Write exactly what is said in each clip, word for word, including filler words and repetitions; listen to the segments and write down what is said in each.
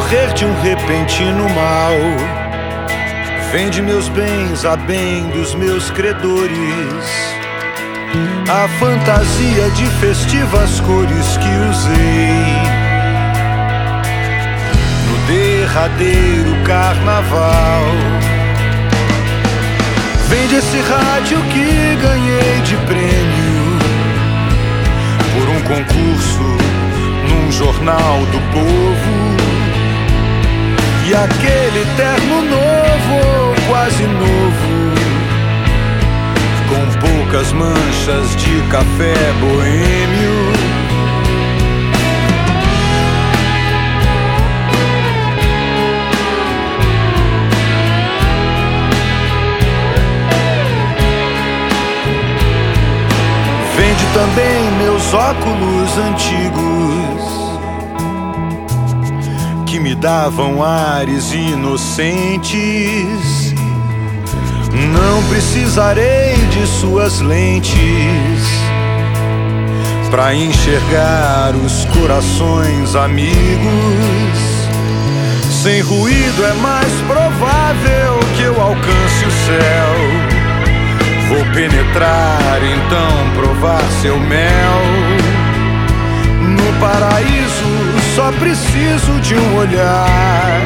morrer de um repentino mal. Vende meus bens a bem dos meus credores, a fantasia de festivas cores que usei no derradeiro carnaval. Vende esse rádio que ganhei de prêmio por um concurso num jornal do povo, e aquele terno novo, quase novo, com poucas manchas de café boêmio. Vende também meus óculos antigos que me davam ares inocentes. Não precisarei de suas lentes pra enxergar os corações amigos. Sem ruído é mais provável que eu alcance o céu. Vou penetrar, então provar seu mel. No paraíso só preciso de um olhar.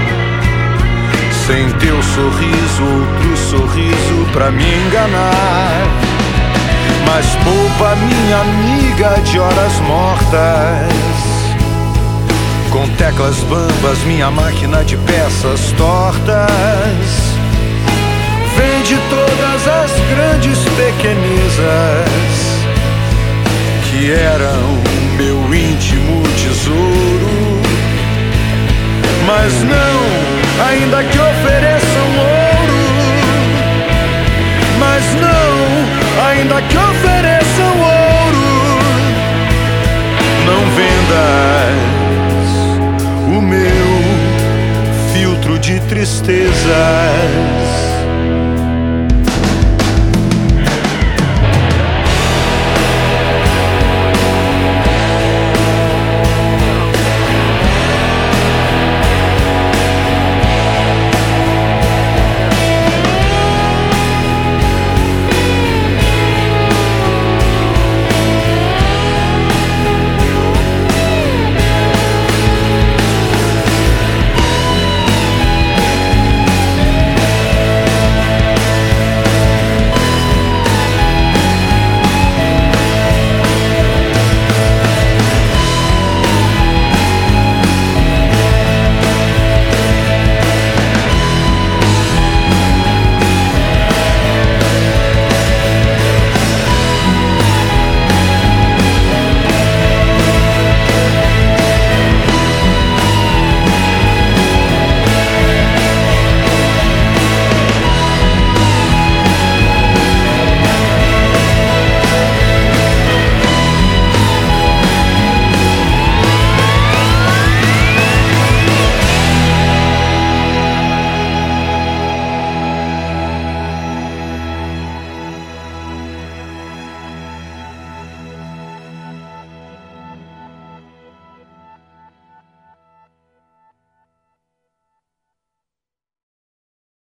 Sem teu sorriso, outro sorriso pra me enganar. Mas poupa minha amiga de horas mortas. Com teclas bambas, minha máquina de peças tortas. Vende todas as grandes pequenezas que eram meu íntimo tesouro. Mas não, ainda que ofereçam ouro. Mas não, ainda que ofereçam ouro. Não vendas o meu filtro de tristezas.